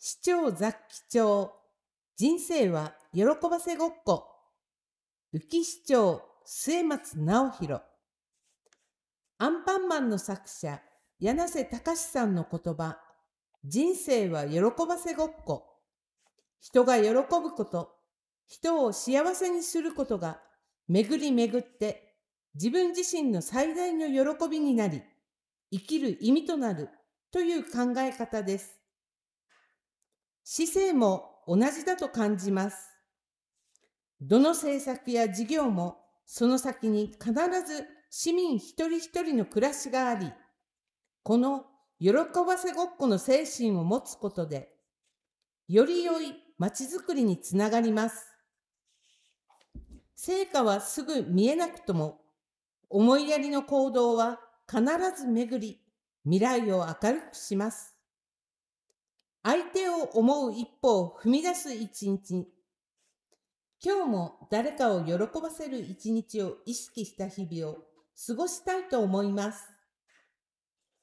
市長雑記帳、人生は喜ばせごっこ。浮市長末松直弘。アンパンマンの作者、柳瀬隆さんの言葉、人生は喜ばせごっこ。人が喜ぶこと、人を幸せにすることが巡り巡って自分自身の最大の喜びになり、生きる意味となるという考え方です。市政も同じだと感じます。どの政策や事業もその先に必ず市民一人一人の暮らしがあり、この喜ばせごっこの精神を持つことで、より良いまちづくりにつながります。成果はすぐ見えなくとも、思いやりの行動は必ず巡り、未来を明るくします。相手を思う一歩を踏み出す一日。今日も誰かを喜ばせる一日を意識した日々を過ごしたいと思います。